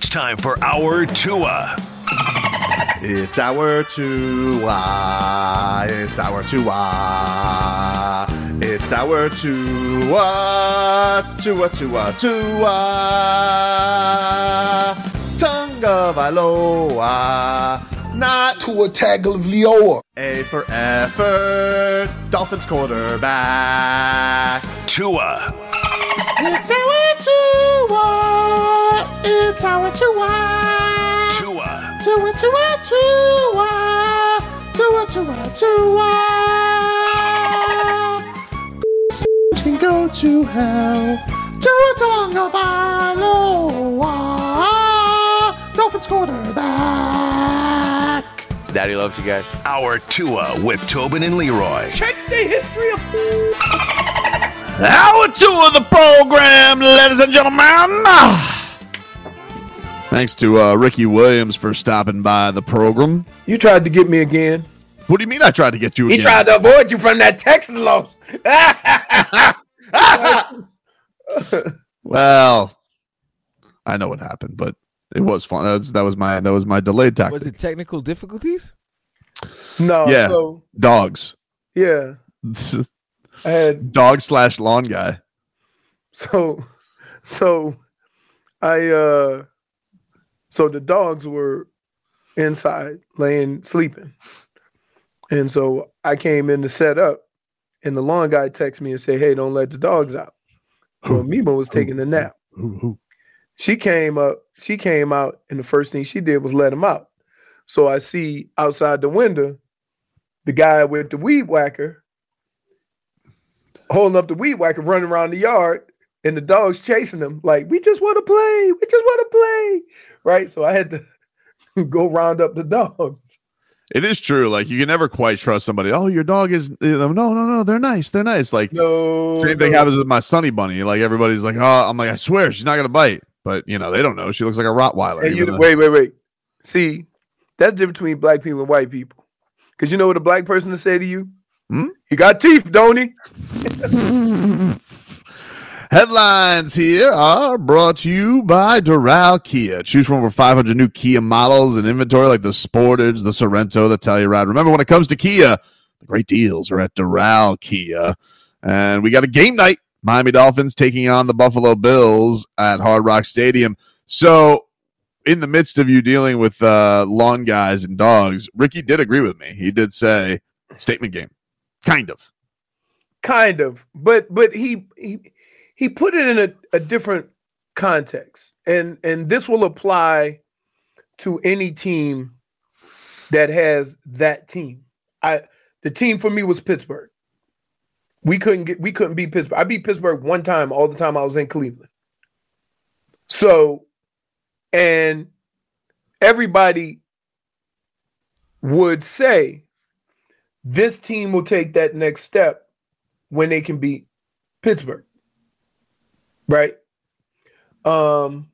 It's time for our Tua. It's our Tua. It's our Tua. It's our Tua. Tua, Tua, Tua. Tonga Vailoa. Not Tua Tagovailoa. A for effort. Dolphins quarterback. Tua. It's our Tua. It's our Tua. Tua. Tua, Tua, Tua. Tua, Tua, Tua. Can go to hell. Tua Tonga Vailoa. Dolphins quarterback. Daddy loves you guys. Our Tua with Tobin and Leroy. Check the history of food. Hour 2 of the program, ladies and gentlemen. Thanks to Ricky Williams for stopping by the program. You tried to get me again. What do you mean I tried to get you again? He tried to avoid you from that Texas loss. Well, I know what happened, but it was fun. That was my delayed tactic. Was it technical difficulties? No. Yeah. So, Dogs. yeah. I had Dog/lawn guy. so the dogs were inside sleeping. And so I came in to set up, and the lawn guy texted me and said, "Hey, don't let the dogs out." So Mima was taking a nap. She came out, and the first thing she did was let him out. So I see outside the window the guy with the weed whacker holding up the weed whacker, running around the yard, and the dogs chasing him like, "We just want to play. We just want to play." Right? So I had to go round up the dogs. It is true. Like, you can never quite trust somebody. Oh, your dog is no. They're nice. They're nice. Like, same thing happens with my Sunny Bunny. Like, everybody's like, oh, I'm like, I swear she's not gonna bite, but they don't know. She looks like a Rottweiler. And wait. See, that's the difference between black people and white people. Because you know what a black person will say to you? He got teeth, don't he? Headlines here are brought to you by Doral Kia. Choose from over 500 new Kia models in inventory like the Sportage, the Sorento, the Telluride. Remember, when it comes to Kia, the great deals are at Doral Kia. And we got a game night. Miami Dolphins taking on the Buffalo Bills at Hard Rock Stadium. So, in the midst of you dealing with lawn guys and dogs, Ricky did agree with me. He did say statement game. Kind of. But he put it in a different context. And this will apply to any team that has that team. The team for me was Pittsburgh. We couldn't beat Pittsburgh. I beat Pittsburgh one time all the time I was in Cleveland. So, and everybody would say this team will take that next step when they can beat Pittsburgh. Right? And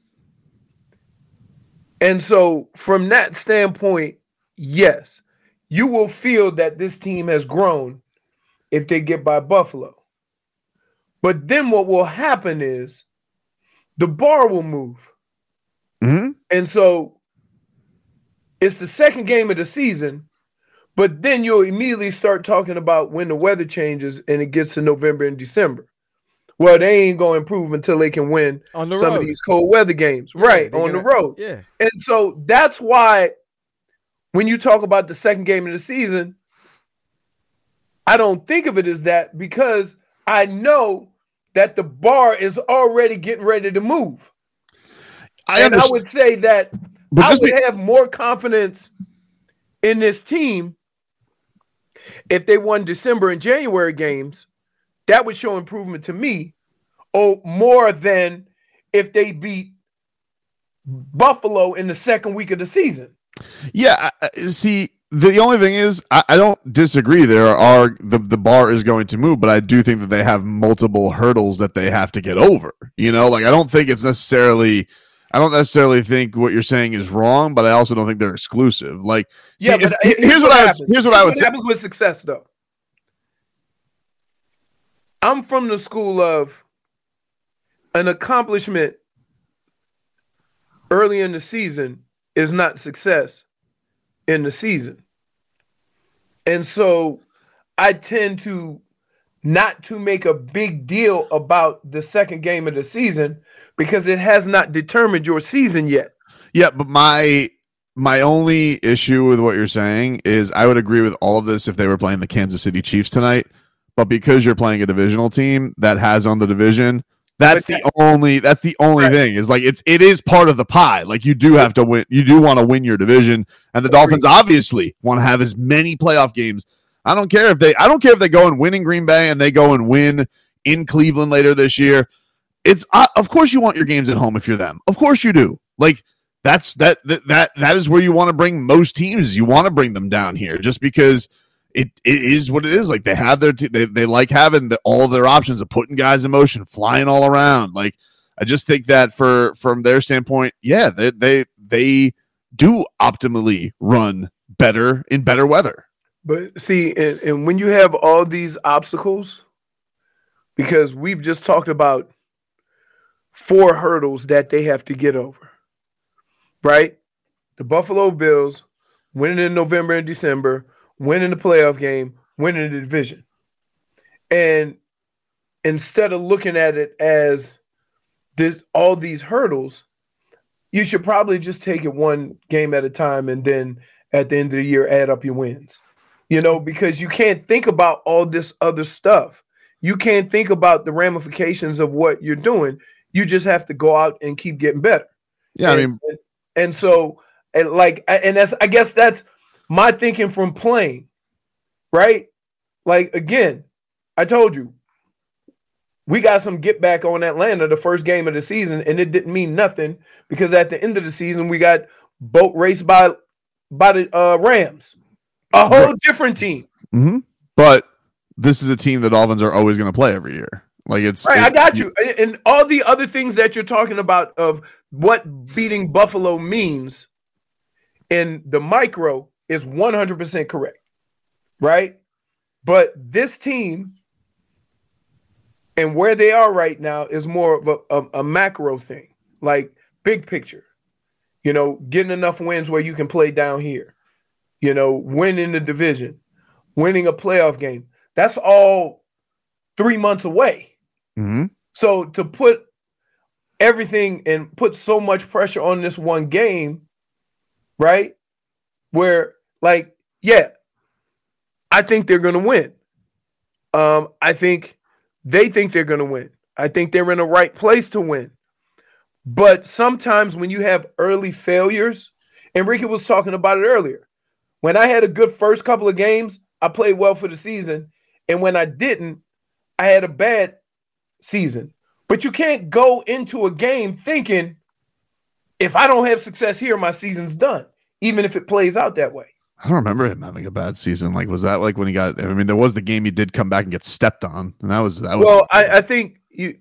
so from that standpoint, yes, you will feel that this team has grown if they get by Buffalo. But then what will happen is the bar will move. Mm-hmm. And so it's the second game of the season, but then you'll immediately start talking about when the weather changes and it gets to November and December. Well, they ain't going to improve until they can win On the some road. of these cold weather games. Yeah, Right, they're on the gonna- road. Yeah. And so that's why when you talk about the second game of the season, I don't think of it as that because I know that the bar is already getting ready to move. I would say that I would have more confidence in this team if they won December and January games. That would show improvement to me, more than if they beat Buffalo in the second week of the season. Yeah, see, the only thing is, I don't disagree. The bar is going to move, but I do think that they have multiple hurdles that they have to get over. Like, I don't necessarily think what you're saying is wrong, but I also don't think they're exclusive. Like, see, Yeah, but here's what I would say. What happens with success, though? I'm from the school of an accomplishment early in the season is not success in the season. And so I tend to not to make a big deal about the second game of the season because it has not determined your season yet. Yeah, but my only issue with what you're saying is I would agree with all of this if they were playing the Kansas City Chiefs tonight. But because you're playing a divisional team that has on the division, that's the only right. thing is like it is part of the pie. Like you do have to win. You do want to win your division, and the Dolphins obviously want to have as many playoff games. I don't care if they go and win in Green Bay and they go and win in Cleveland later this year. It's of course you want your games at home if you're them. Of course you do. Like that is where you want to bring most teams. You want to bring them down here just because it is what it is. Like they have they like having all of their options of putting guys in motion, flying all around. Like I just think that from their standpoint, yeah, they do optimally run better in better weather. But see, and when you have all these obstacles, because we've just talked about 4 hurdles that they have to get over, right? The Buffalo Bills winning in November and December, winning the playoff game, winning the division. And instead of looking at it as all these hurdles, you should probably just take it one game at a time and then at the end of the year add up your wins. Because you can't think about all this other stuff. You can't think about the ramifications of what you're doing. You just have to go out and keep getting better. Yeah, I guess that's my thinking from playing, right? Like, again, I told you, we got some get back on Atlanta the first game of the season, and it didn't mean nothing because at the end of the season, we got boat raced by the Rams. A whole different team. Mm-hmm. But this is a team that Dolphins are always going to play every year. Like right, I got you. And all the other things that you're talking about of what beating Buffalo means in the micro is 100% correct, right? But this team and where they are right now is more of a macro thing, like big picture. Getting enough wins where you can play down here. Winning the division, winning a playoff game. That's all 3 months away. Mm-hmm. So to put everything and put so much pressure on this one game, right? Where, like, yeah, I think they're going to win. I think they think they're going to win. I think they're in the right place to win. But sometimes when you have early failures, Enrique was talking about it earlier. When I had a good first couple of games, I played well for the season. And when I didn't, I had a bad season. But you can't go into a game thinking, if I don't have success here, my season's done, even if it plays out that way. I don't remember him having a bad season. Like, was that like when he got, there was the game he did come back and get stepped on. And that was. Well, I think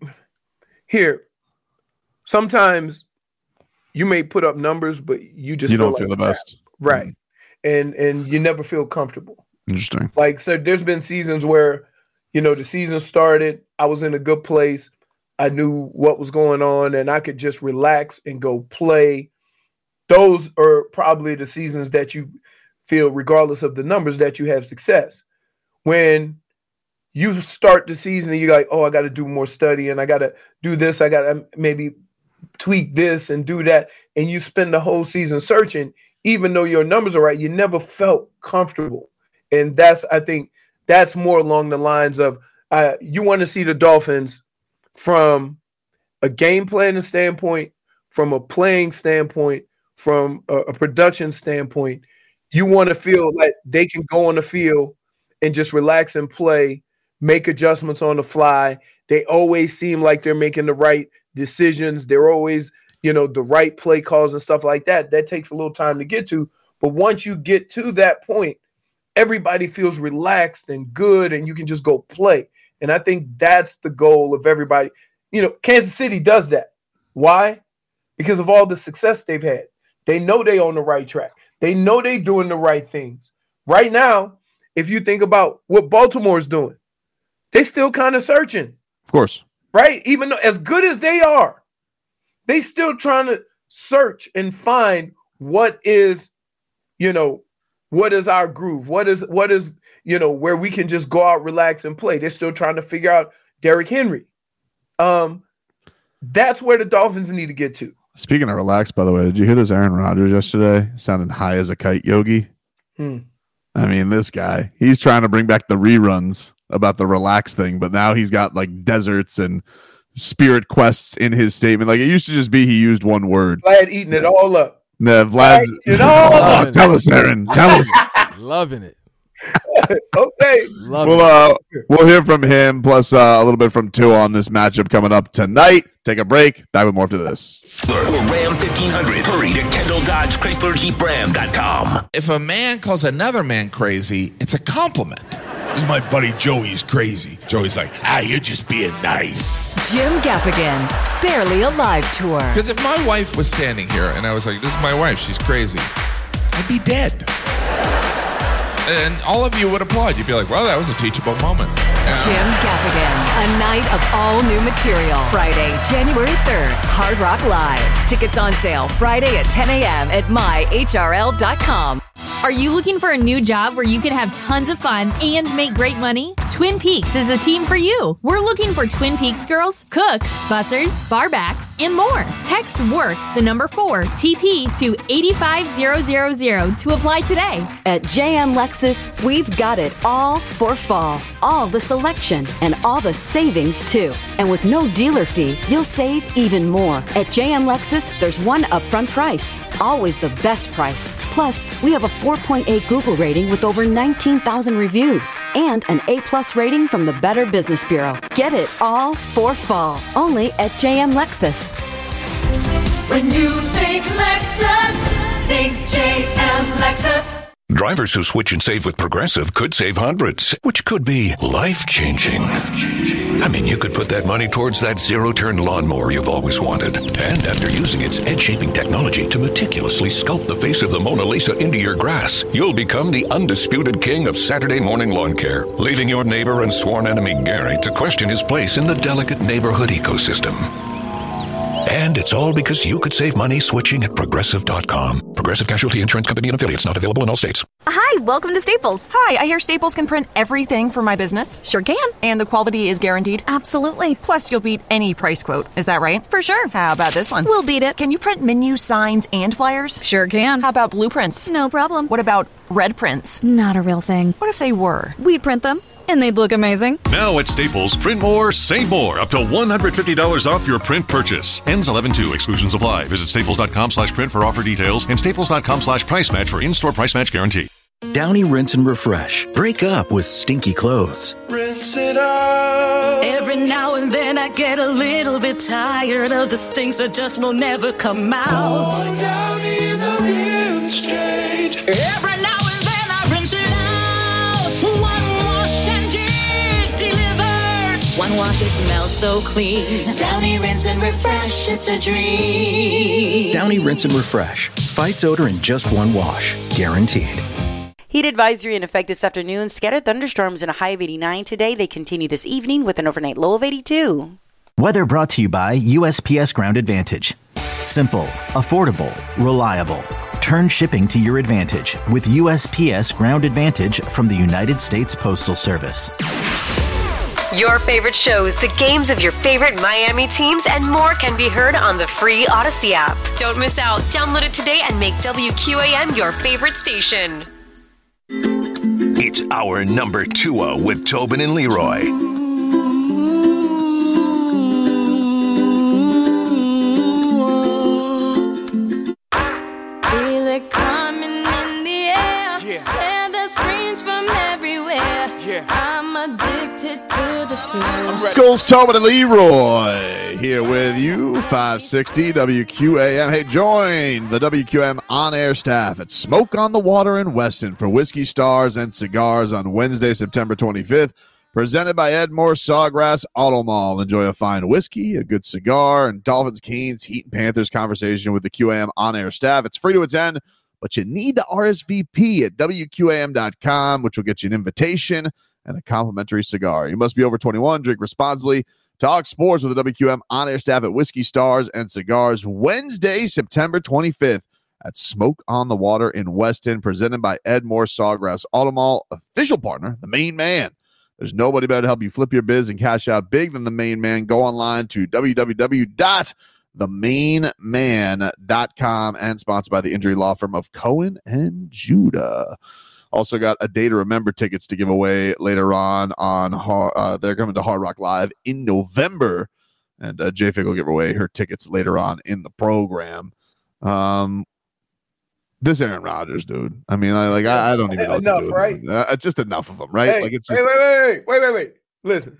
sometimes you may put up numbers, but you don't feel the best. Right. Mm-hmm. And you never feel comfortable. Interesting. Like, so there's been seasons where, the season started, I was in a good place. I knew what was going on and I could just relax and go play. Those are probably the seasons that you feel, regardless of the numbers, that you have success. When you start the season and you're like, oh, I got to do more study and I got to do this. I got to maybe tweak this and do that. And you spend the whole season searching. Even though your numbers are right, you never felt comfortable. And I think that's more along the lines of you want to see the Dolphins from a game planning standpoint, from a playing standpoint, from a production standpoint. You want to feel like they can go on the field and just relax and play, make adjustments on the fly. They always seem like they're making the right decisions. They're always the right play calls and stuff like that. That takes a little time to get to. But once you get to that point, everybody feels relaxed and good, and you can just go play. And I think that's the goal of everybody. Kansas City does that. Why? Because of all the success they've had. They know they're on the right track. They know they're doing the right things. Right now, if you think about what Baltimore's doing, they're still kind of searching. Of course. Right? Even though as good as they are, they still trying to search and find what is our groove, what is where we can just go out, relax, and play. They're still trying to figure out Derrick Henry. That's where the Dolphins need to get to. Speaking of relax, by the way, did you hear this Aaron Rodgers yesterday? Sounding high as a kite, Yogi. I mean, this guy, he's trying to bring back the reruns about the relax thing, but now he's got like deserts and spirit quests in his statement. Like, it used to just be he used one word. Vlad eating it all up. No, Vlad. Tell us, Aaron. Tell us. Loving it. Okay. We'll hear from him, plus a little bit from Tua on this matchup coming up tonight. Take a break. Back with more after this. For Ram 1500, hurry to Kendall Dodge Chrysler Jeep Ram.com. If a man calls another man crazy, it's a compliment. This is my buddy Joey's crazy. Joey's like, you're just being nice. Jim Gaffigan, Barely Alive Tour. Because if my wife was standing here and I was like, this is my wife, she's crazy, I'd be dead. And all of you would applaud. You'd be like, well, that was a teachable moment. Jim Gaffigan, a night of all new material. Friday, January 3rd, Hard Rock Live. Tickets on sale Friday at 10 a.m. at myhrl.com. Are you looking for a new job where you can have tons of fun and make great money? Twin Peaks is the team for you. We're looking for Twin Peaks girls, cooks, bussers, barbacks, and more. Text WORK, the number 4, TP to 85000 to apply today. At JM Lexus, we've got it all for fall. All the selection and all the savings, too. And with no dealer fee, you'll save even more. At JM Lexus, there's one upfront price. Always the best price. Plus, we have a 4.8 Google rating with over 19,000 reviews and an A+ rating from the Better Business Bureau. Get it all for fall. Only at JM Lexus. When you think Lexus, think JM Lexus. Drivers who switch and save with Progressive could save hundreds, which could be life-changing. I mean, you could put that money towards that zero-turn lawnmower you've always wanted. And after using its edge-shaping technology to meticulously sculpt the face of the Mona Lisa into your grass, you'll become the undisputed king of Saturday morning lawn care, leaving your neighbor and sworn enemy Gary to question his place in the delicate neighborhood ecosystem. And it's all because you could save money switching at Progressive.com. Progressive Casualty Insurance Company and affiliates, not available in all states. Hi, welcome to Staples. Hi, I hear Staples can print everything for my business. Sure can. And the quality is guaranteed? Absolutely. Plus, you'll beat any price quote. Is that right? For sure. How about this one? We'll beat it. Can you print menus, signs, and flyers? Sure can. How about blueprints? No problem. What about red prints? Not a real thing. What if they were? We'd print them. And they'd look amazing. Now at Staples, print more, save more. Up to $150 off your print purchase. Ends 11/2. Exclusions apply. Visit staples.com/print for offer details and staples.com/price match for in-store price match guarantee. Downy Rinse and Refresh. Break up with stinky clothes. Rinse it out. Every now and then I get a little bit tired of the stinks that just will never come out. Going down in the rinse change. Every now and then I rinse it out. One wash and it delivers. One wash, it smells so clean. Downy Rinse and Refresh, it's a dream. Downy Rinse and Refresh. Fights odor in just one wash. Guaranteed. Heat advisory in effect this afternoon. Scattered thunderstorms and a high of 89 today. They continue this evening with an overnight low of 82. Weather brought to you by USPS Ground Advantage. Simple, affordable, reliable. Turn shipping to your advantage with USPS Ground Advantage from the United States Postal Service. Your favorite shows, the games of your favorite Miami teams, and more can be heard on the free Odyssey app. Don't miss out. Download it today and make WQAM your favorite station. It's our number 2 with Tobin and Leroy. Feel it coming in the air. Hear the screams from everywhere. I'm addicted to the thrill. Goals Tobin and Leroy here with you, 560 WQAM. Hey, join the WQAM on-air staff at Smoke on the Water in Weston for Whiskey Stars and Cigars on Wednesday, September 25th. Presented by Edmore Sawgrass Auto Mall. Enjoy a fine whiskey, a good cigar, and Dolphins, Canes, Heat, and Panthers conversation with the QAM on-air staff. It's free to attend, but you need to RSVP at WQAM.com, which will get you an invitation and a complimentary cigar. You must be over 21, drink responsibly, Talk sports with the WQM on-air staff at Whiskey Stars and Cigars Wednesday, September 25th at Smoke on the Water in Weston, presented by Ed Moore Sawgrass Auto Mall, official partner, the Main Man. There's nobody better to help you flip your biz and cash out big than the Main Man. Go online to www.themainman.com and sponsored by the injury law firm of Cohen and Judah. Also got a Day to Remember tickets to give away later on. They're coming to Hard Rock Live in November, and J-Fig will give away her tickets later on in the program. This Aaron Rodgers, dude. I mean, I don't even know what to do with right? him. Just enough of him, right? Hey, like it's just, wait. Listen,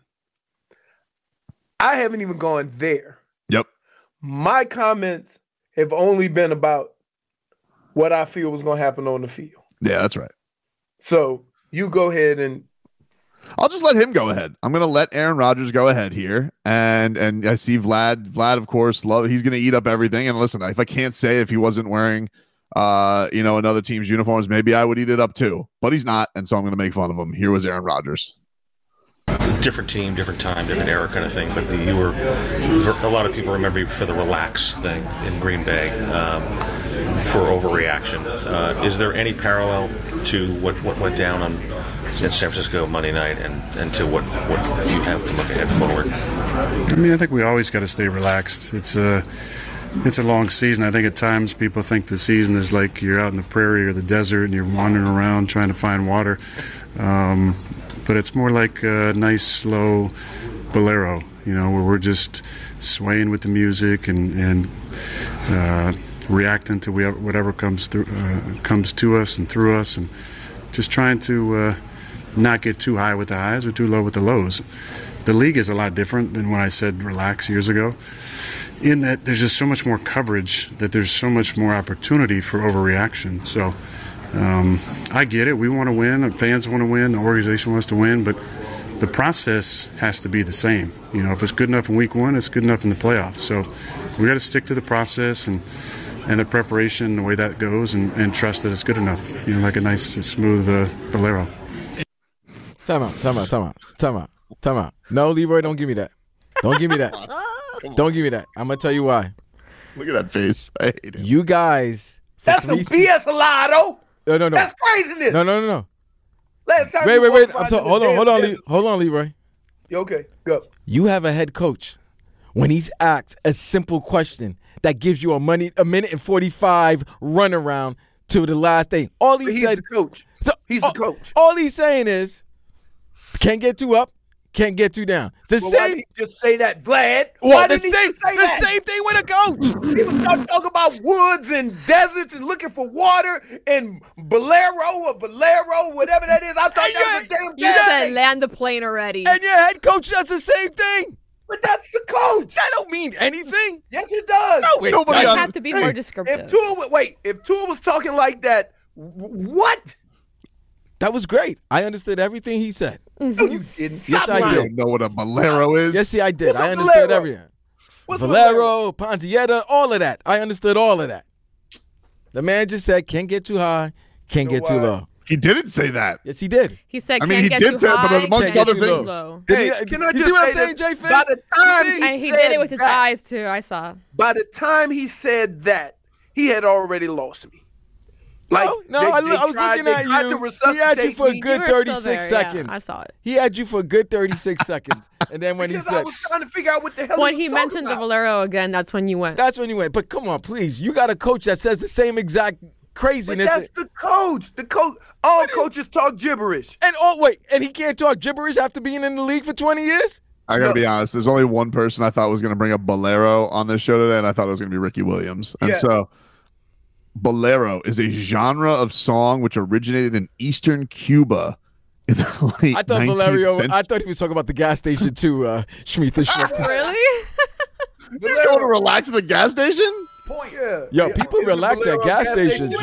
I haven't even gone there. Yep. My comments have only been about what I feel was going to happen on the field. Yeah, that's right. So you go ahead and I'll just let him go ahead. I'm going to let Aaron Rodgers go ahead here. And I see Vlad, of course, he's going to eat up everything. And listen, if I can't say if he wasn't wearing, another team's uniforms, maybe I would eat it up too. But he's not, and so I'm going to make fun of him. Here was Aaron Rodgers. Different team, different time, different era kind of thing. But you were, a lot of people remember you for the relax thing in Green Bay for overreaction. Is there any parallel to what went down in San Francisco Monday night and to what you have to look ahead forward? I mean, I think we always got to stay relaxed. It's a long season. I think at times people think the season is like you're out in the prairie or the desert and you're wandering around trying to find water. But it's more like a nice, slow bolero, where we're just swaying with the music and reacting to whatever comes to us and through us, and just trying to not get too high with the highs or too low with the lows. The league is a lot different than when I said relax years ago, in that there's just so much more coverage, that there's so much more opportunity for overreaction. So I get it. We want to win. Fans want to win. The organization wants to win. But the process has to be the same. If it's good enough in week one, it's good enough in the playoffs. So we got to stick to the process and the preparation, the way that goes, and trust that it's good enough. Like a nice, smooth bolero. Time out. No, Leroy, don't give me that. Don't give me that. Don't give me that. I'm going to tell you why. Look at that face. I hate it. You guys. That's some BS, Alado. No. That's craziness. No. Last time wait. Hold on, Leroy. Okay, go. You have a head coach when he's asked a simple question that gives you a minute and 45 runaround to the last thing. He's the coach. He's the coach. All he's saying is, can't get too up, can't get too down. It's the same. Why did he just say that, Vlad? Well, the same thing with a coach. He was talking about woods and deserts and looking for water and bolero, whatever that is. I thought that was a damn You said land the plane already. And your head coach does the same thing. But that's the coach. That don't mean anything. Yes, it does. No, it doesn't. Have to be more descriptive. If Tua was talking like that, what? That was great. I understood everything he said. No, you didn't. Yes, I did. You don't know what a bolero is? Yes, I did. What's I a understood bolero? everything. Valero, Pontietta, all of that. I understood all of that. The man just said, can't get too high, can't get too low. He didn't say that. Yes, he did. He said, I mean, can't he get did too say it, high, but amongst can't other get too things. low. Hey, you can I see just what I'm say saying, this? J-Fig? By the time And he did it with his eyes, too. I saw. By the time he said that, he had already lost me. I was looking at you. He had you for a good 36 seconds. Yeah, I saw it. He had you for a good 36 seconds. And then when he I said, was trying to figure out what the hell When he he was mentioned the talking Valero again, that's when you went. that's when you went. But come on, please. You got a coach that says the same exact But craziness. that's the coach. The coach. All coaches talk gibberish. And he can't talk gibberish after being in the league for 20 years? I got to be honest. There's only one person I thought was going to bring up bolero on this show today, and I thought it was going to be Ricky Williams. And so bolero is a genre of song which originated in eastern Cuba in the late 19th century. I thought he was talking about the gas station too, Shmita Schmidt. Really? He's going to relax at the gas station? Yo, people relax at gas stations.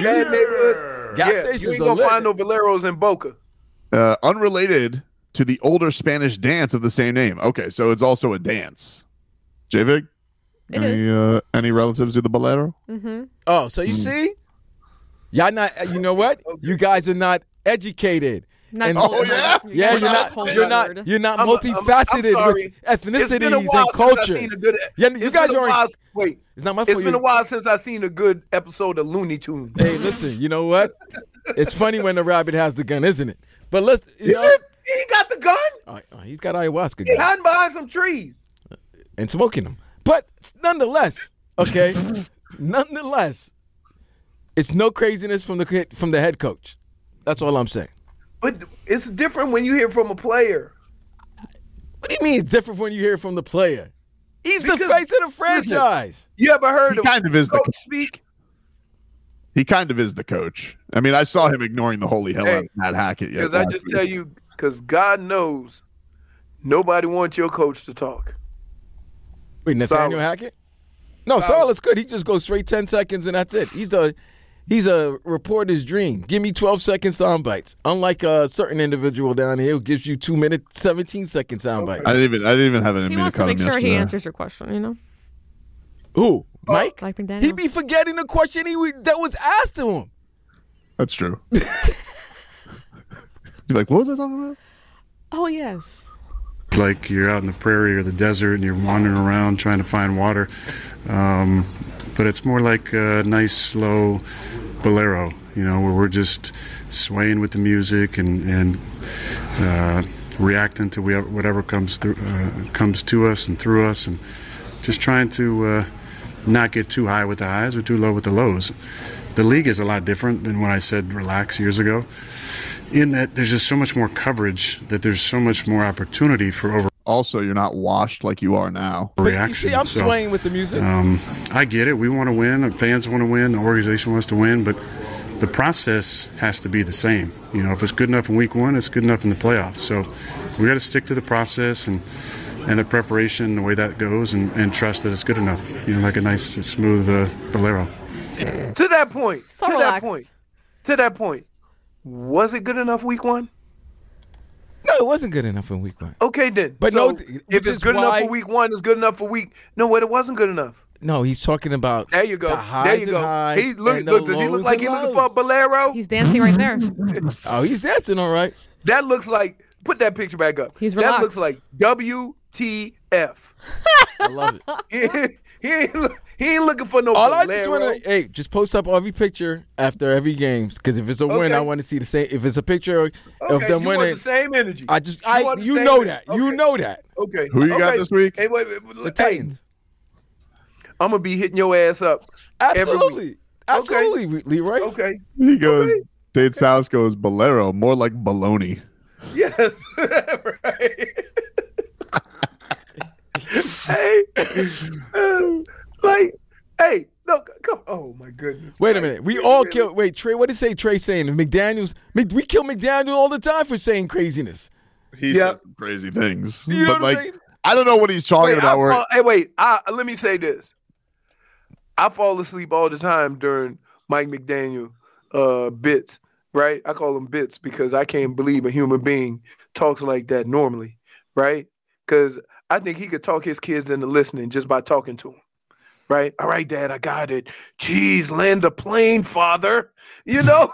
Gas stations you ain't going to find no Boleros in Boca. Unrelated to the older Spanish dance of the same name. Okay, so it's also a dance. J-Vig? It is. Any relatives to the bolero? Mm-hmm. Oh, so you see? Y'all not, you know what? You guys are not educated. Not you're not multifaceted with ethnicities and culture. You guys aren't. Wait, it's not my fault. It's been a while since I've seen a good episode of Looney Tunes. Hey, listen, you know what? It's funny when the rabbit has the gun, isn't it? But let's. He got the gun. He's got ayahuasca. He's hiding behind some trees and smoking them. But nonetheless, okay, it's no craziness from the head coach. That's all I'm saying. But it's different when you hear from a player. What do you mean it's different when you hear from the player? He's the face of the franchise. Listen, you ever heard of kind of is coach the speak? He kind of is the coach. I mean, I saw him ignoring the holy hell out of Matt Hackett. Because I just tell you, because God knows nobody wants your coach to talk. Wait, Nathaniel Hackett? No, Solid's good. He just goes straight 10 seconds and that's it. He's a reporter's dream. Give me 12-second sound bites. Unlike a certain individual down here who gives you 2 minute, 17-second sound bites. I didn't even have an. He wants to make sure he answers your question. You know. Who? Mike? Mike McDaniel. He'd be forgetting the question that was asked to him. That's true. You're like, what was I talking about? Oh yes. Like you're out in the prairie or the desert and you're wandering around trying to find water. But it's more like a nice, slow bolero, where we're just swaying with the music and reacting to whatever comes to us and through us, and just trying to not get too high with the highs or too low with the lows. The league is a lot different than when I said relax years ago, in that there's just so much more coverage, that there's so much more opportunity for over. Also, you're not washed like you are now. You Reaction. see, I'm swaying with the music. I get it. We want to win. Fans want to win. The organization wants to win. But the process has to be the same. If it's good enough in week one, it's good enough in the playoffs. So we got to stick to the process and the preparation, the way that goes, and trust that it's good enough. Like a nice, smooth bolero. To that point, was it good enough week one? No, it wasn't good enough in week one. Okay, then. But so no, if it's good enough for week one, it's good enough for week. No, what? It wasn't good enough. No, he's talking about. There you go. The highs and highs. He look. Does he look like he's looking for a bolero? He's dancing right there. Oh, he's dancing all right. That looks like. Put that picture back up. He's relaxed. That looks like WTF. I love it. He ain't looking for no All bolero. I just want to, just post up every picture after every game, because if it's a win, I want to see the same. If it's a picture of them winning, want the same energy. You know that. Okay. Who you got this week? Hey, wait, the Titans. I'm gonna be hitting your ass up. Absolutely, absolutely, Leroy. Okay. He goes. Dade South goes bolero, more like baloney. Yes. Right. Hey, no, come. Oh my goodness. Wait a minute. We all kill. Wait, Trey. What is Trey saying? McDaniels. We kill McDaniel all the time for saying craziness. He says some crazy things. You know but what I'm saying? I don't know what he's talking about. Let me say this. I fall asleep all the time during Mike McDaniel bits. Right? I call them bits because I can't believe a human being talks like that normally. Right? Because I think he could talk his kids into listening just by talking to them. Right? All right, Dad, I got it. Jeez, land a plane, Father. So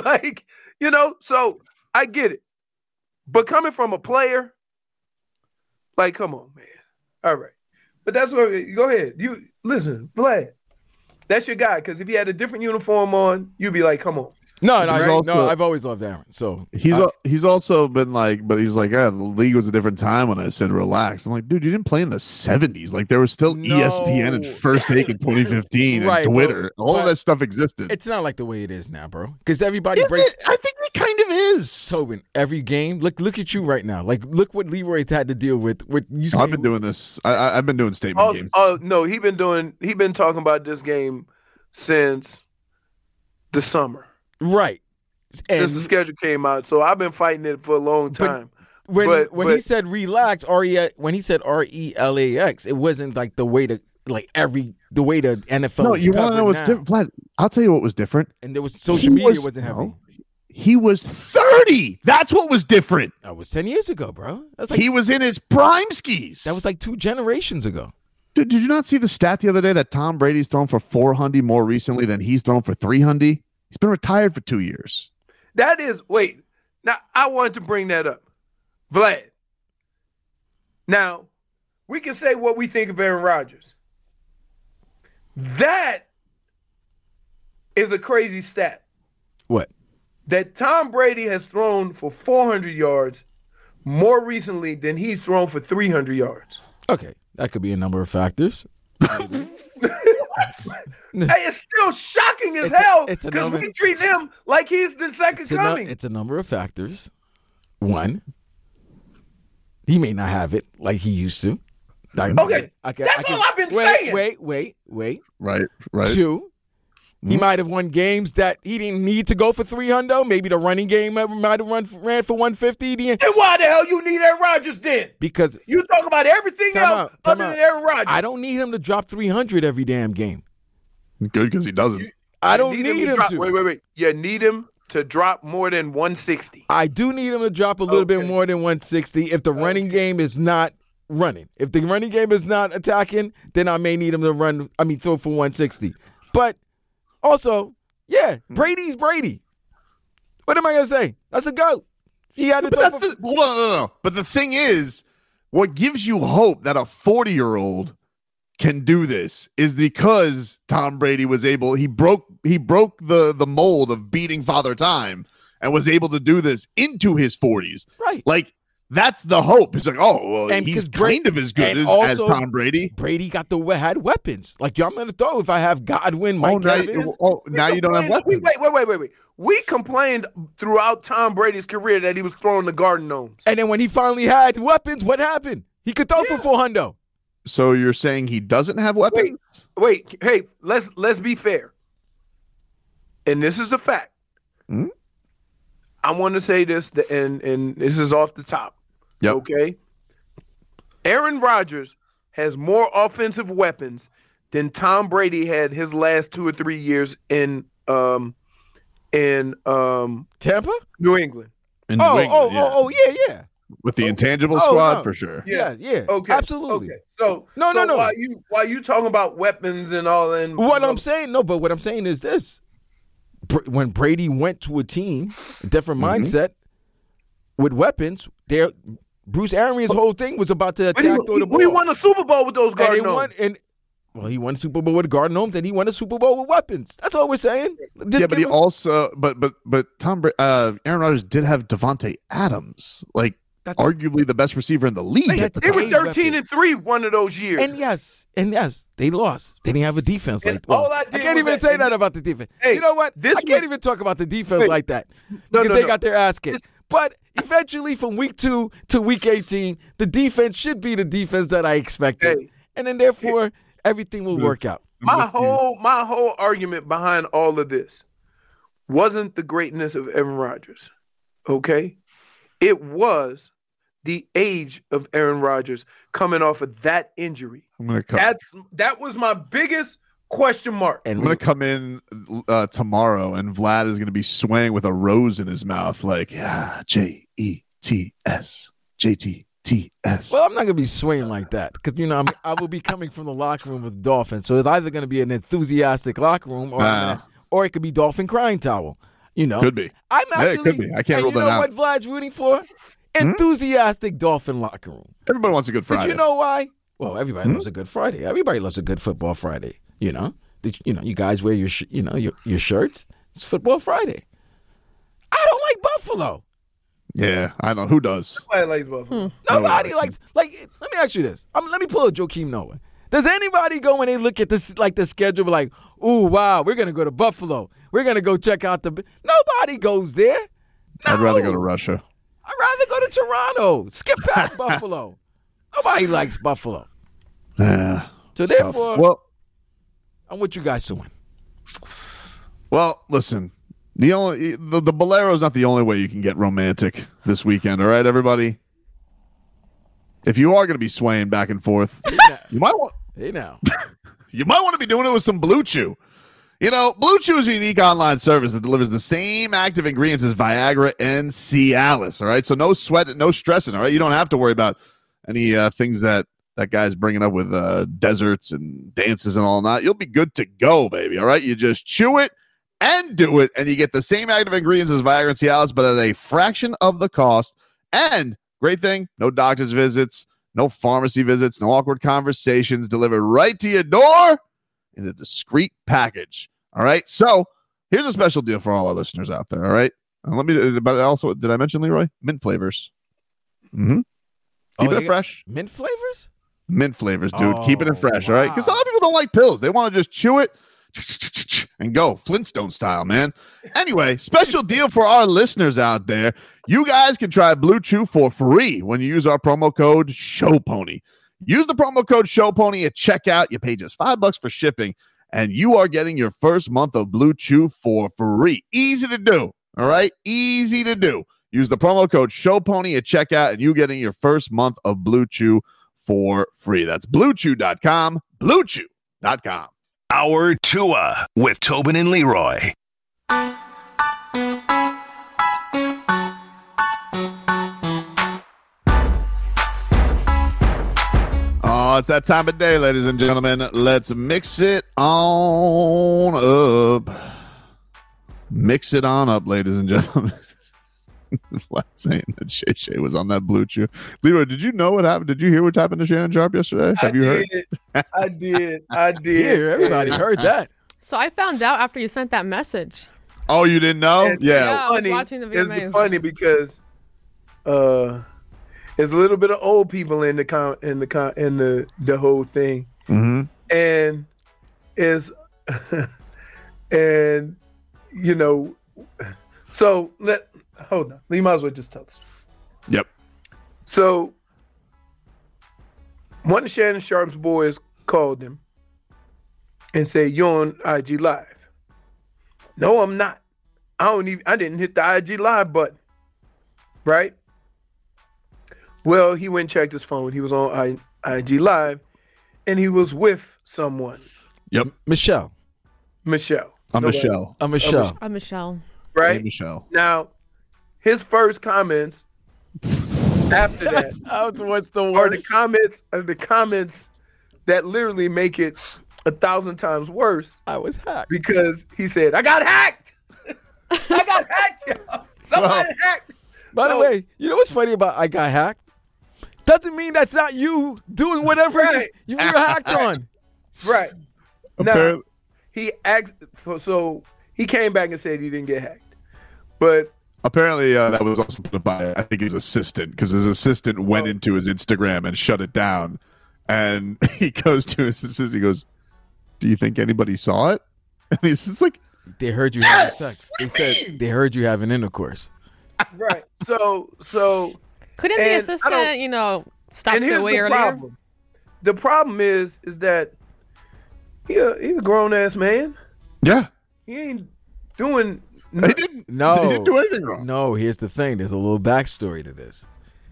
I get it. But coming from a player, come on, man. All right. But that's what, go ahead. You listen, Vlad. That's your guy, because if he had a different uniform on, you'd be like, come on. No, I've always loved Aaron. So he's also been but he's like, the league was a different time when I said relax. I'm like, dude, you didn't play in the 70s. Like there was still ESPN and First Take in 2015 and Twitter. All of that stuff existed. It's not like the way it is now, bro. Because everybody I think it kind of is. Tobin, every game, look at you right now. Look what Leroy's had to deal with. I've been doing this. I've been doing statement games. Oh no, he been talking about this game since the summer. Right. Since the schedule came out. So I've been fighting it for a long time. When he said relax, when he said RELAX, it wasn't like the way the NFL. No, you want to know what's different, Vlad? I'll tell you what was different. And there was social media wasn't heavy. He was 30. That's what was different. That was 10 years ago, bro. He was in his prime skis. That was like 2 generations ago. Dude, did you not see the stat the other day that Tom Brady's thrown for 400 more recently than he's thrown for 300? He's been retired for 2 years. That is, Now, I wanted to bring that up. Vlad. Now, we can say what we think of Aaron Rodgers. That is a crazy stat. What? That Tom Brady has thrown for 400 yards more recently than he's thrown for 300 yards. Okay, that could be a number of factors. Hey, it's still shocking as hell because we treat him like he's the second coming. It's a number of factors. One, he may not have it like he used to. That's all I've been saying. Wait. Right. Two, he might have won games that he didn't need to go for 300. Maybe the running game might have ran for 150. Then why the hell you need Aaron Rodgers then? Because you talk about everything else other than Aaron Rodgers. I don't need him to drop 300 every damn game. Good, because he doesn't. I don't need him to. Wait. You need him to drop more than 160. I do need him to drop a little bit more than 160 if the running game is not running. If the running game is not attacking, then I may need him to throw for 160. But also, Brady's Brady. What am I going to say? That's a GOAT. He had to throw for... Hold on, no. But the thing is, what gives you hope that a 40-year-old can do this is because Tom Brady was able, he broke the mold of beating Father Time and was able to do this into his 40s. Right. Like, that's the hope. It's like, he's kind of as good as Tom Brady. Brady had weapons. Like, I'm going to throw if I have Godwin, Mike Evans. Now you don't have weapons. Wait. We complained throughout Tom Brady's career that he was throwing the garden gnomes. And then when he finally had weapons, what happened? He could throw for 400. So you're saying he doesn't have weapons? Wait. Hey, let's be fair. And this is a fact. Hmm? I want to say this, and this is off the top. Yep. Okay. Aaron Rodgers has more offensive weapons than Tom Brady had his last 2 or 3 years in Tampa, New England. Yeah. With the intangible squad, for sure. Yeah. Okay. Absolutely. Okay. So no. Why you talking about weapons and all that? What I'm saying is this. When Brady went to a team, a different mindset with weapons, Bruce Arians' whole thing was about to attack through the ball. He won a Super Bowl with those garden gnomes. He won a Super Bowl with the garden gnomes, and he won a Super Bowl with weapons. That's all we're saying. But he also, but Aaron Rodgers did have Devontae Adams, like arguably the best receiver in the league. They were 13-3 one of those years. And yes, they lost. They didn't have a defense like that. I can't even say that about the defense. Hey, you know what? I can't even talk about the defense like that because they got their ass kicked. But eventually, from week 2 to week 18, the defense should be the defense that I expected, and then therefore everything will work out. My whole argument behind all of this wasn't the greatness of Aaron Rodgers. Okay, it was the age of Aaron Rodgers coming off of that injury. That was my biggest question mark. I'm going to come in tomorrow, and Vlad is going to be swaying with a rose in his mouth, like, JETS, JTTS. Well, I'm not going to be swaying like that because, I will be coming from the locker room with Dolphins. So it's either going to be an enthusiastic locker room or it could be Dolphin crying towel. Could be. It could be. I can't rule that out. You know what Vlad's rooting for? Enthusiastic Dolphin locker room. Everybody wants a good Friday. Did you know why? Well, everybody loves a good Friday. Everybody loves a good football Friday. You guys wear your your shirts. It's Football Friday. I don't like Buffalo. Yeah, I know. Who does? Nobody likes Buffalo. Nobody likes. Let me ask you this. Let me pull a Joakim Noah. Does anybody go when they look at this the schedule like, ooh, wow, we're gonna go to Buffalo. We're gonna go check out Nobody goes there. No. I'd rather go to Russia. I'd rather go to Toronto. Skip past Buffalo. Nobody likes Buffalo. Yeah. So therefore, well, I want you guys to win. Well, listen. The Bolero is not the only way you can get romantic this weekend. All right, everybody. If you are going to be swaying back and forth, you might want. Hey now. You might want to be doing it with some Blue Chew. Blue Chew is a unique online service that delivers the same active ingredients as Viagra and Cialis. All right, so no sweat, no stressing. All right, you don't have to worry about any things that guy's bringing up with deserts and dances and all that. You'll be good to go, baby. All right, you just chew it and do it, and you get the same active ingredients as Viagra and Cialis, but at a fraction of the cost. And great thing, no doctor's visits, no pharmacy visits, no awkward conversations, delivered right to your door in a discreet package. All right, so here's a special deal for all our listeners out there. All right, but also, did I mention, Leroy? Mint flavors. Mm-hmm. Keeping it fresh. Mint flavors? Mint flavors, dude. Keeping it fresh, all right? Because a lot of people don't like pills. They want to just chew it and go Flintstone style, man. Anyway, special deal for our listeners out there. You guys can try Blue Chew for free when you use our promo code SHOWPONY. Use the promo code SHOWPONY at checkout. You pay just $5 for shipping, and you are getting your first month of Blue Chew for free. Easy to do, all right? Easy to do. Use the promo code SHOWPONY at checkout, and you getting your first month of Blue Chew for free. That's BlueChew.com, BlueChew.com. Hour Tua with Tobin and Leroy. Oh, it's that time of day, ladies and gentlemen. Let's mix it on up. Mix it on up, ladies and gentlemen. Flat saying that Shay Shay was on that Blue Chew. Leroy, did you know what happened? Did you hear what happened to Shannon Sharp yesterday? Have you heard? I did. Here, everybody heard that. So I found out after you sent that message. Oh, you didn't know? I was watching the VMAs. It's funny because there's a little bit of old people in the whole thing, and is and you know, so hold on. You might as well just tell us. Yep. So one of Shannon Sharp's boys called him and said, "You're on IG Live." No, I'm not. I didn't hit the IG Live button. Right? Well, he went and checked his phone. He was on IG Live, and he was with someone. Yep. Michelle. I'm Michelle. I'm Michelle. Right? Hey, Michelle. Now, his first comments after that what's the are worst? the comments that literally make it 1,000 times worse. I was hacked. Because he said, I got hacked. I got hacked, y'all. Somebody hacked. By the way, you know what's funny about I got hacked? Doesn't mean that's not you doing whatever you were hacked on. Right. Now, he asked, so he came back and said he didn't get hacked. But apparently that was also put by, I think, his assistant, because his assistant went into his Instagram and shut it down. And he goes to his assistant, he goes, "Do you think anybody saw it?" And he's just like, they heard you having sex. They said they heard you having intercourse. Right. So couldn't the assistant, stop the way earlier? Problem. The problem is that he's a grown ass man. Yeah. He ain't doing He didn't do anything wrong. No, here's the thing. There's a little backstory to this.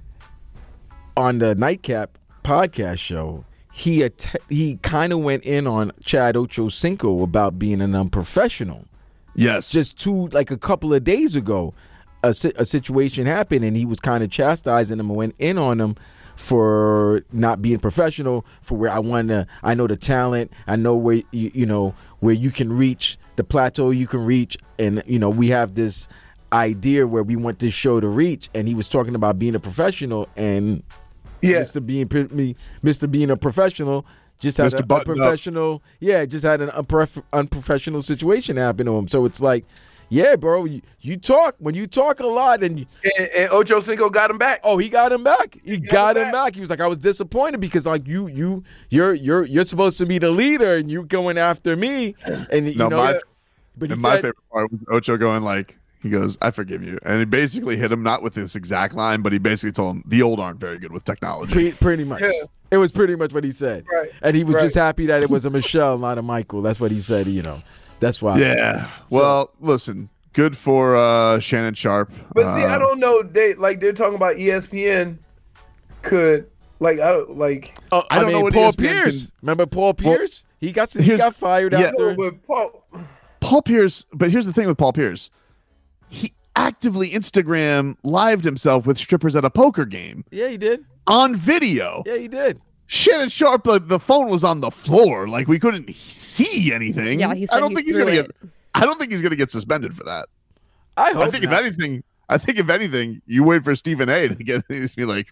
On the Nightcap podcast show, he kind of went in on Chad Ochocinco about being an unprofessional. Yes. Just a couple of days ago, a situation happened, and he was kind of chastising him and went in on him for not being professional, for where I know the talent, I know where where you can reach, the plateau you can reach, and we have this idea where we want this show to reach, and he was talking about being a professional, and Mr. Being a professional just had an unprofessional, just had an unprofessional situation happen to him. So it's like, yeah, bro, you talk when you talk a lot, and Ochocinco got him back. Oh, he got him back. He got him back. He was like, I was disappointed because like you're supposed to be the leader, and you're going after me. And my favorite part was Ocho going like, he goes, "I forgive you," and he basically hit him not with this exact line, but he basically told him the old aren't very good with technology. Pretty much. Yeah. It was pretty much what he said, right. And he was just happy that it was a Michelle, not a Michael. That's what he said. That's why. Yeah. Well, listen, good for Shannon Sharp. But see, I don't know. They're talking about ESPN could I don't know what Paul ESPN Pierce. Remember Paul Pierce? He got fired after. Paul Pierce. But here's the thing with Paul Pierce. He actively Instagram lived himself with strippers at a poker game. Yeah, he did. On video. Yeah, he did. Shannon Sharp, the phone was on the floor. Like, we couldn't see anything. Yeah, he said I don't think he's going to get... I don't think he's going to get suspended for that. I hope think not. if anything, you wait for Stephen A. to get to be like,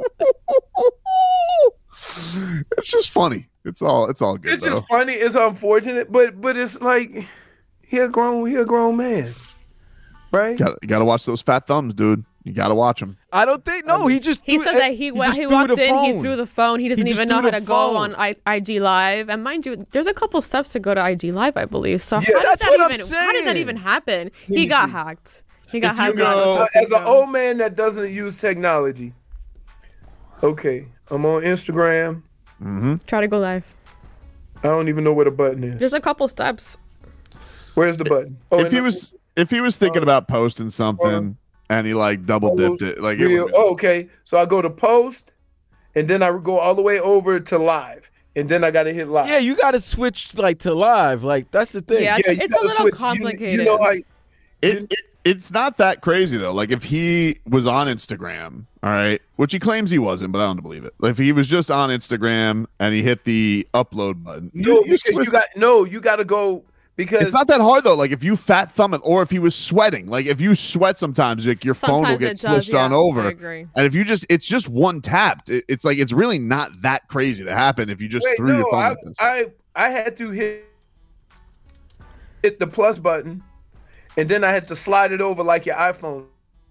it's just funny. It's all good. It's just funny. It's unfortunate, but it's like he a grown man, right? Got to watch those fat thumbs, dude. You got to watch them. I don't think. No, he just. He said that he walked in, he threw the phone. He doesn't even know how to go on IG Live. And mind you, there's a couple steps to go to IG Live, I believe. So how did that even happen? He got hacked. He got hacked. As an old man that doesn't use technology, okay, I'm on Instagram. Mm-hmm. Try to go live. I don't even know where the button is. There's a couple steps. Where's the button? If he was thinking about posting something and he like double dipped it, like okay. So I go to post, and then I go all the way over to live, and then I got to hit live. Yeah, you got to switch like to live. Like that's the thing. Yeah, it's a little complicated. You know, like it's not that crazy though. Like if he was on Instagram, all right, which he claims he wasn't, but I don't believe it. If he was just on Instagram and he hit the upload button, you got to go. Because it's not that hard though. Like if you fat thumb it, or if he was sweating, like if you sweat sometimes, like your phone will get switched on over. I agree. And if it's just one tap. It's like it's really not that crazy to happen if you just threw your phone at this. I had to hit the plus button, and then I had to slide it over like your iPhone.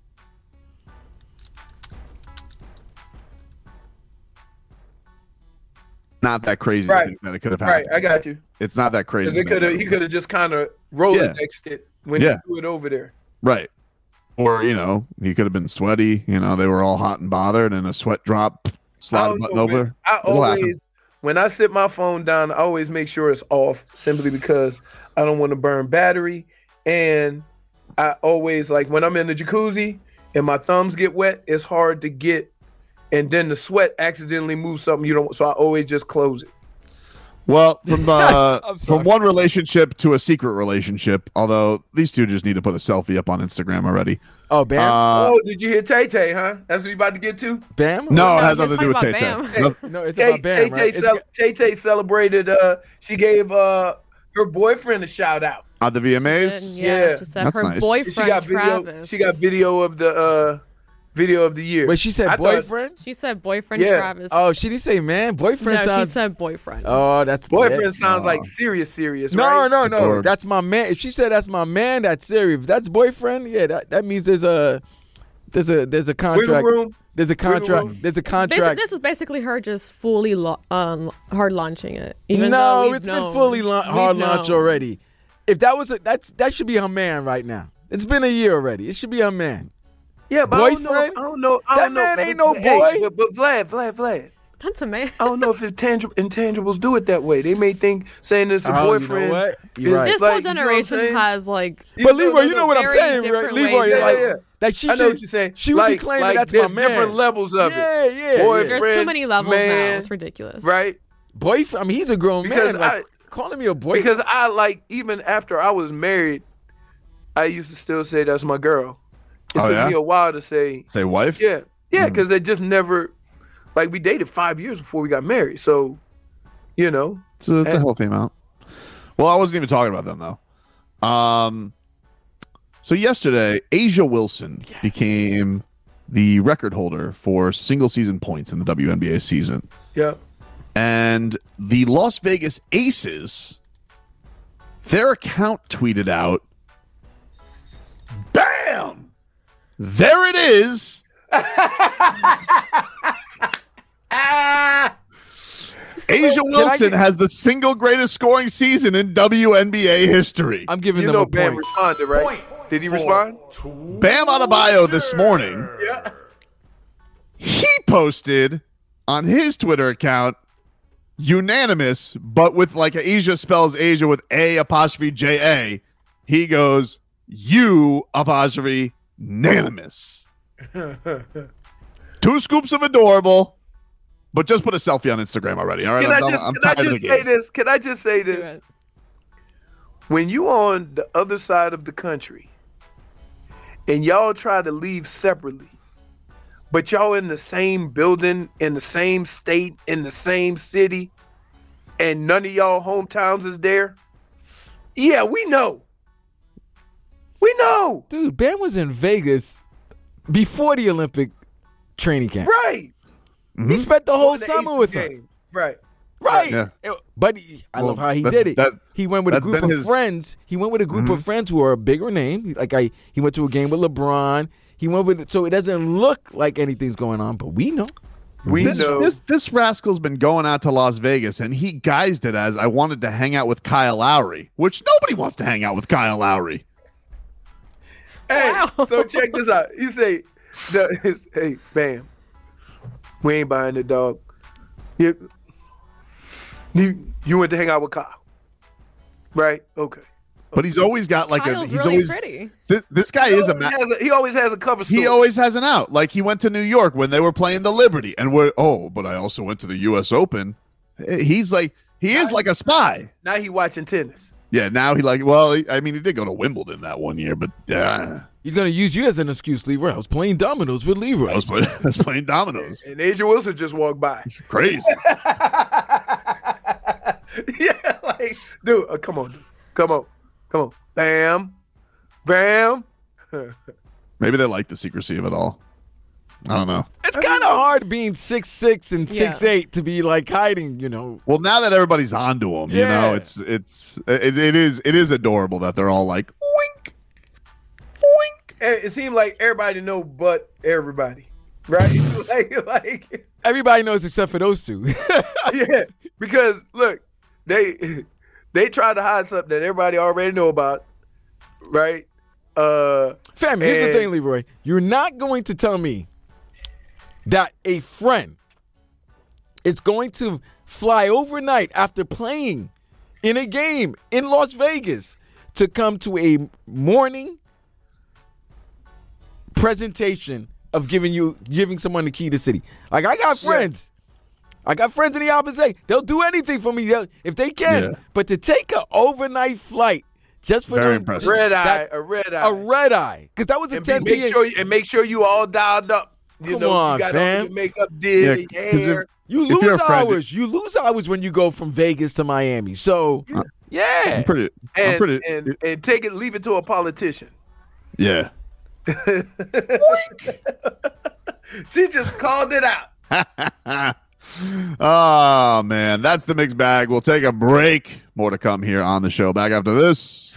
Not that crazy to think that it could have happened. Right, I got you. It's not that crazy. He could have just kind of Rolodexed it when he threw it over there. Right. Or, he could have been sweaty. They were all hot and bothered, and a sweat drop, slide a button over. When I sit my phone down, I always make sure it's off simply because I don't want to burn battery. And I always, like when I'm in the jacuzzi and my thumbs get wet, it's hard to get. And then the sweat accidentally moves something you don't. So I always just close it. Well, from one relationship to a secret relationship, although these two just need to put a selfie up on Instagram already. Oh, Bam. Did you hear Tay Tay, huh? That's what you about to get to? Bam? No, it has nothing to do with Tay Tay. No, it's about Bam, right? Tay Tay celebrated, she gave her boyfriend a shout out. At the VMAs? Yeah. She said that's her nice. boyfriend, Travis. She got video of the year. Wait, she said boyfriend? She said boyfriend, Travis. Oh, she didn't say man. Boyfriend sounds. She said boyfriend. Oh, that's boyfriend sounds like serious. No, right? no. That's my man. If she said that's my man, that's serious. If that's boyfriend, yeah, that means there's a contract. There's a contract. There's a contract. This is basically her just fully hard launching it. No, it's been fully hard launch already. If that was that should be her man right now. It's been a year already. It should be her man. Yeah, but boyfriend. I don't know. That man ain't no boy. But Vlad. That's a man. I don't know if intangibles do it that way. They may think saying it's a boyfriend. You know what? You're right. This whole generation has like. But Leroy, you know what I'm saying, right? Leroy, yeah. Like she I know what you're saying. She would be claiming that's there's my man. Different levels of it. Yeah. Boyfriend, there's too many levels man, now. It's ridiculous. Right? Boyfriend. I mean, he's a grown man. Like, calling me a boyfriend. Because even after I was married, I used to still say that's my girl. It took me a while to say wife? Yeah, because it just never, we dated 5 years before we got married. So, It's a healthy amount. Well, I wasn't even talking about them, though. So yesterday, Asia Wilson became the record holder for single season points in the WNBA season. Yeah. And the Las Vegas Aces, their account tweeted out, bam! There it is. Asia Wilson has the single greatest scoring season in WNBA history. I'm giving them a point. Bam responded, right? Did he respond? Bam Adebayo this morning. Yeah. He posted on his Twitter account, unanimous, but with Asia spells Asia with A''J''A. He goes, unanimous. 2 scoops of adorable, but just put a selfie on Instagram already. All right. Can I just say this? When you on the other side of the country and y'all try to leave separately, but y'all in the same building, in the same state, in the same city, and none of y'all hometowns is there, yeah, we know. We know. Dude, Bam was in Vegas before the Olympic training camp. Right. He spent the whole summer with her. Right. Right. Yeah. But I love how he did it. He went with a group of friends. He went with a group of friends who are a bigger name. He went to a game with LeBron. He went with it, so it doesn't look like anything's going on, but we know. This rascal's been going out to Las Vegas, and he guised it as I wanted to hang out with Kyle Lowry, which nobody wants to hang out with Kyle Lowry. Hey, so check this out. You say, hey, Bam, we ain't buying the dog. You went to hang out with Kyle, right? Okay. But he's always got like Kyle's he's really always pretty. This guy is he always has a cover story. He always has an out. Like he went to New York when they were playing the Liberty, and but I also went to the U.S. Open. He's like he is like a spy. Now he watching tennis. Yeah, now he did go to Wimbledon that one year, but yeah. He's going to use you as an excuse, Leroy. I was playing dominoes with Leroy. I was playing dominoes. And Asia Wilson just walked by. Crazy. Yeah, like, dude, come on. Bam. Maybe they like the secrecy of it all. I don't know. It's kind of hard being 6'6" and 6'8" to be like hiding, you know. Well, now that everybody's onto him, you know, it is adorable that they're all like wink. It seemed like everybody know but everybody, right? like everybody knows except for those two. Yeah, because look, they tried to hide something that everybody already know about, right? Fam, here's the thing, Leroy. You're not going to tell me that a friend is going to fly overnight after playing in a game in Las Vegas to come to a morning presentation of giving someone the key to the city. Like, I got friends. I got friends in the opposite. They'll do anything for me if they can. Yeah. But to take an overnight flight just for very them, impressive. A red eye. Because that was a 10 p.m. Make sure you all dialed up. Come on, you got fam. all your makeup did, hair. You lose hours. You lose hours when you go from Vegas to Miami. So, yeah. And take it, leave it to a politician. Yeah. She just called it out. Oh, man. That's the mixed bag. We'll take a break. More to come here on the show. Back after this.